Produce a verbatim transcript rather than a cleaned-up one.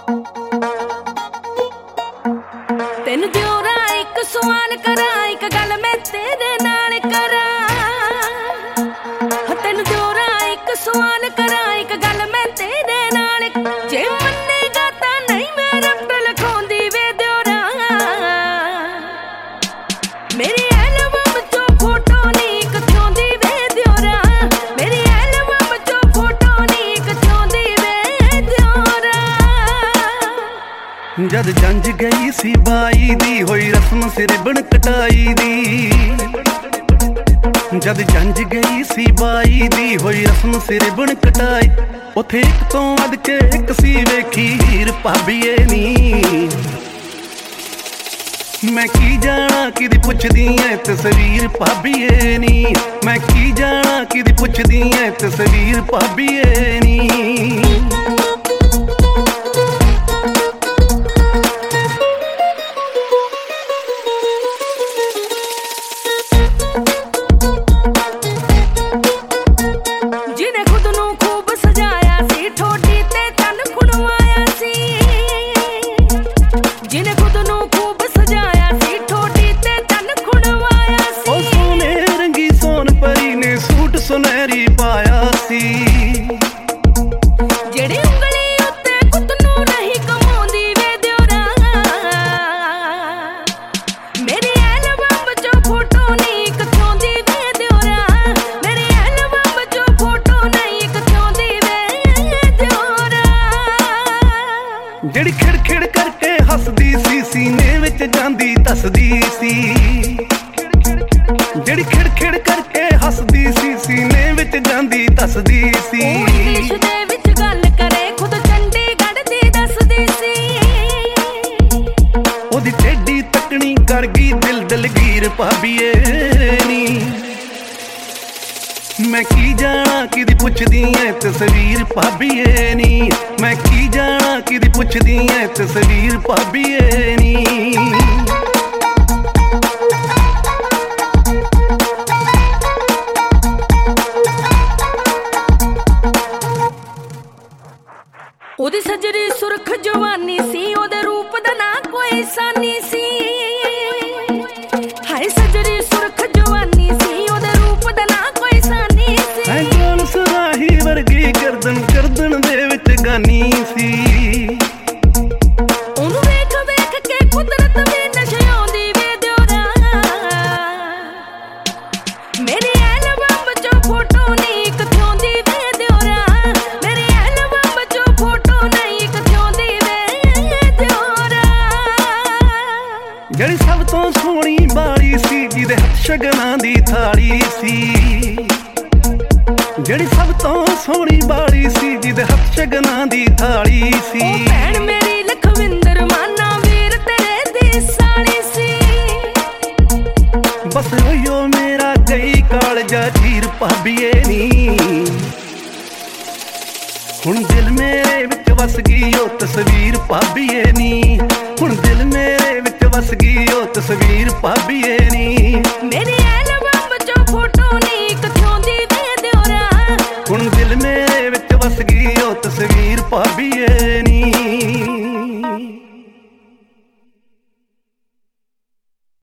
ਤੈਨੂੰ ਦਿਓਰਾ ਇੱਕ ਸਵਾਲ ਕਰਾਂ, ਇੱਕ ਗੱਲ ਮੈਂ ਤੇਰੇ ਨਾਲ ਕਰਾਂ। ਤੈਨੂੰ ਦਿਓਰਾ ਇੱਕ ਸਵਾਲ ਕਰਾਂ, ਇੱਕ ਗੱਲ ਮੈਂ ਤੇਰੇ ਨਾਲ, ਜੇ ਮੰਨੇਗਾ ਤਾਂ ਨਹੀਂ ਮੈਂ ਰੱਬ ਲਿਖਾਉਂਦੀ ਵੇ ਦਿਓਰਾ। ਮੇਰੀ ਐਲਬਮ ਚੋਂ ਫੋਟੋ ਨੀ ਇੱਕ ਚਾਹੁੰਦੀ ਵੇ ਦਿਓਰਾ, ਮੇਰੀ ਐਲਬਮ ਚੋਂ ਫੋਟੋ ਨੀ ਇੱਕ ਚਾਹੁੰਦੀ ਵੇ ਦਿਓਰਾ। ਜਦ ਜੰਝ ਗਈ ਸੀ ਬਾਈ ਦੀ, ਹੋਈ ਰਸਮ ਸਿਰ ਰਿਬਨ ਕਟਾਈ ਦੀ। ਜਦ ਜੰਝ ਗਈ ਸੀ ਬਾਈ ਦੀ, ਹੋਈ ਰਸਮ ਸਿਰ ਰਿਬਨ ਕਟਾਈ। ਉੱਥੇ ਇੱਕ ਤੋਂ ਵੱਧ ਕੇ ਇੱਕ ਸੀ ਵੇਖੀ ਹੀਰ ਭਾਬੀਏ ਨੀ। ਮੈਂ ਕੀ ਜਾਣਾ ਕਿਦੀ ਪੁੱਛਦੀ ਐ ਤਸਵੀਰ ਭਾਬੀਏ ਨੀ। ਮੈਂ ਕੀ ਜਾਣਾ ਕਿਦੀ ਪੁੱਛਦੀ ਐ ਤਸਵੀਰ ਭਾਬੀਏ ਨੀ। ਸੁਨਹਿਰੀ ਪਾਇਆ ਸੀ, ਜਿਹੜੀ ਉਂਗਲੀ ਉੱਤੇ ਕੁੱਤ ਨੂੰ ਨਹੀਂ ਕਮਾਉਂਦੀ ਵੇ ਦਿਓਰਾ। ਮੇਰੀ ਐਲਬਮ ਚੋਂ ਫੋਟੋ ਨਹੀਂ ਇੱਕ ਚਾਹੁੰਦੀ ਵੇ ਦਿਓਰਾ, ਮੇਰੀ ਐਲਬਮ ਚੋਂ ਫੋਟੋ ਨਹੀਂ ਇੱਕ ਚਾਹੁੰਦੀ ਵੇ ਦਿਓਰਾ। ਜਿਹੜੀ ਖਿੜ ਖਿੜ ਕਰਕੇ ਹੱਸਦੀ ਸੀ, ਸੀਨੇ ਵਿੱਚ ਜਾਂਦੀ ਦੱਸਦੀ ਸੀ। ਜਿਹੜੀ ਖਿੜ ਖਿੜ ਕਰਕੇ ਹੱਸਦੀ ਸੀ, ਸੀਨੇ ਵਿੱਚ ਜਾਂਦੀ ਦੱਸਦੀ ਸੀ। ਉਹ ਇੰਗਲਿਸ਼ ਦੇ ਵਿੱਚ ਗੱਲ ਕਰੇ, ਖੁਦ ਚੰਡੀਗੜ੍ਹ ਦੀ ਦੱਸਦੀ ਸੀ। ਉਹਦੀ ਟੇਢੀ ਤੱਕਣੀ ਕਰ ਗਈ ਦਿਲ ਦਲਗੀਰ ਭਾਬੀਏ ਨੀ। ਮੈਂ ਕੀ ਜਾਣਾ ਕਿਦੀ ਪੁੱਛਦੀ ਐ ਤਸਵੀਰ ਭਾਬੀਏ ਨੀ। ਮੈਂ ਕੀ ਜਾਣਾ ਕਿਦੀ ਪੁੱਛਦੀ ਐ ਤਸਵੀਰ ਭਾਬੀਏ ਨੀ। ਉਹਦੀ ਸਜਰੀ ਸੁਰਖ ਜਵਾਨੀ ਸੀ, ਉਹਦੇ ਰੂਪ ਦਾ ਨਾ ਕੋਈ ਸਾਨੀ ਸੀ। ਹਾਏ ਸਜਰੀ ਸੁਰਖ ਜਵਾਨੀ ਸੀ, ਉਹਦੇ ਰੂਪ ਦਾ ਨਾ ਕੋਈ ਸਾਨੀ ਸੀ। ਐ ਜੋਨ ਸੁਰਾਹੀ ਵਰਗੀ ਗਰਦਨ ਗਰਦਨ ਦੇ ਵਿੱਚ ਗਾਨੀ ਸੀ। ਉਹਨੂੰ ਵੇਖ ਵੇਖ ਕੇ ਕੁਦਰਤ ਵੀ ਨਸ਼ਿਆਉਂਦੀ ਵੇ ਦਿਓਰਾ। ਮੇਰੀ ਐਲਬਮ ਚੋਂ ਫੋਟੋ ਨੀ ਇੱਕ ਚਾਹੁੰਦੀ ਵੇ ਦਿਓਰਾ, ਮੇਰੀ ਐਲਬਮ ਚੋਂ ਫੋਟੋ ਨਹੀਂ ਇੱਕ ਚਾਹੁੰਦੀ ਵੇ ਦਿਓਰਾ। ਜਿਹੜੀ ਸਭ ਤੋਂ ਸੋਹਣੀ ਬਾਲੀ ਸੀ, ਜਿਹਦੇ ਹੱਥ ਸ਼ਗਨਾਂ ਦੀ ਥਾਲੀ ਸੀ। ਜਿਹੜੀ ਸਭ ਤੋਂ ਸੋਹਣੀ ਬਾਲੀ ਸੀ, ਜਿਹਦੇ ਹੱਥ ਸ਼ਗਨਾਂ ਦੀ ਥਾਲੀ ਸੀ। ਉਹ ਭੈਣ ਮੇਰੀ ਲਖਵਿੰਦਰ ਮਾਨਾ ਵੀਰ ਤੇਰੇ ਦੀ ਸਾਲੀ ਸੀ। ਬਸ ਹੋਇਓ ਮੇਰਾ ਗਈ ਕਾਲਜਾ ਚੀਰ ਭਾਬੀਏ ਨੀ। ਹੁਣ ਦਿਲ ਮੇਰੇ ਵਿੱਚ ਵਸ ਗਈ ਉਹ ਤਸਵੀਰ ਭਾਬੀਏ ਨੀ। ਹੁਣ ਦਿਲ ਮੇਰੇ ਵਿੱਚ ਵਸ ਗਈ ਉਹ ਤਸਵੀਰ ਭਾਬੀਏ ਨੀ।